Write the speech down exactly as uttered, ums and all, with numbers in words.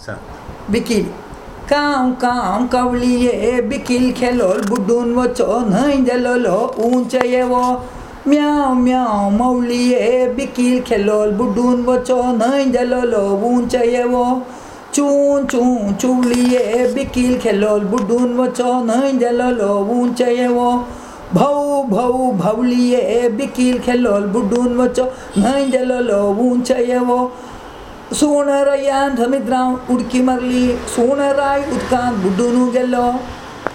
बिकिल काम काम कवलिये बिकिल खेलोल बुडून वचो नहीं जलोलो ऊंचे वो म्याव म्याव मौलिये बिकिल खेलोल बुडून वचो नहीं जलोलो ऊंचे वो चूं चूं चुलिये बिकिल खेलोल बुडून वचो नहीं जलोलो ऊंचे वो भौ भौ भौलिये बिकिल खेलोल बुडून वचो नहीं जलोलो ऊंचे वो सोनरायान समुद्रां उडकी मारली सोनराय उदकांत बुडून गेलो